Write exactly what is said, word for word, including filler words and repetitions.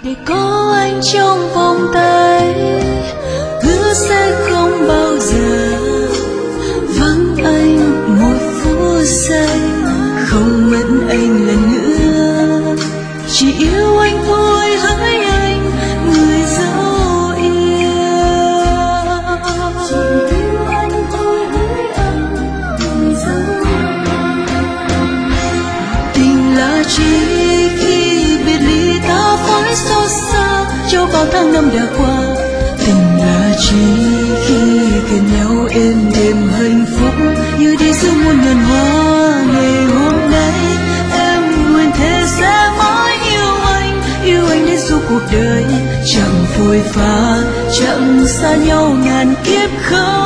để có anh trong vòng tay, hứa sẽ không bao giờ vắng anh một phút giây, không mất anh lần nữa, chỉ yêu anh thôi hỡi anh người dấu yêu, chỉ yêu anh thôi hỡi anh người dấu yêu. Tình là chỉ khi biệt ly ta phải xót xa cho bao tháng năm đã qua, tình là chỉ khi gần nhau êm đềm hạnh phúc như đi giữa muôn ngàn hoa. Ngày hôm nay em nguyện thề sẽ mãi yêu anh, yêu anh đến suốt cuộc đời, chẳng phôi pha chẳng xa nhau ngàn kiếp không.